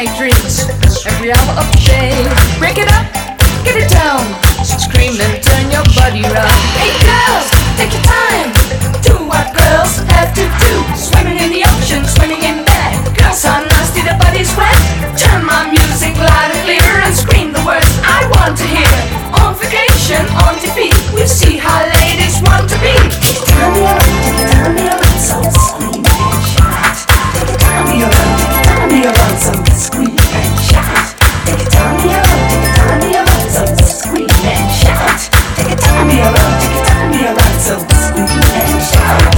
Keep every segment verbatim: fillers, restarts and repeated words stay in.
make drinks every hour of the day. Break it up, get it down, scream and turn your body round. Hey girls, take your time, do what girls have to do. Swimming in the ocean, swimming in bed. Girls are nasty, their bodies wet. Turn my music loud and clear and scream the words I want to hear. On vacation, on T V, we see how ladies want to be. Turn me around, take it down me around, so scream and shout. Take it down me around, take it down me around, so scream and shout. Take it down me around, take it down me around, so scream and shout. Take it down me around, take it down me around, so scream and shout.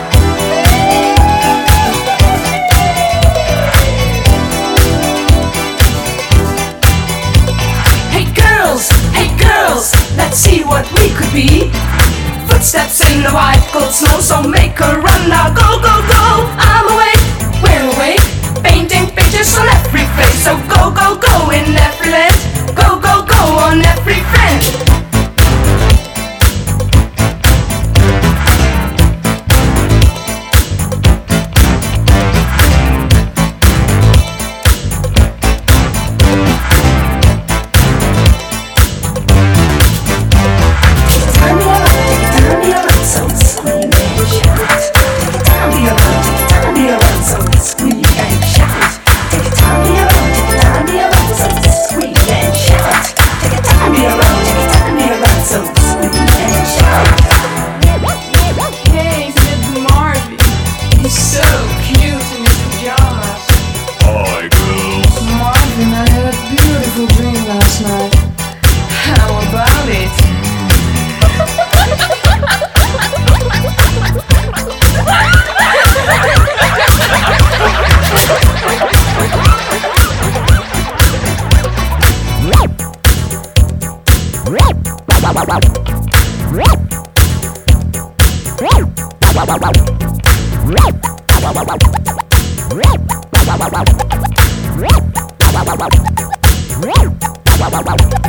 Let's see what we could be. Footsteps in the white cold snow, so make a run now. Go, go, go. I'm awake, we're awake, painting pictures on every face. So go, go, go in every land. Go, go, go on every friend. Last night. How about it? Wow, wow, wow.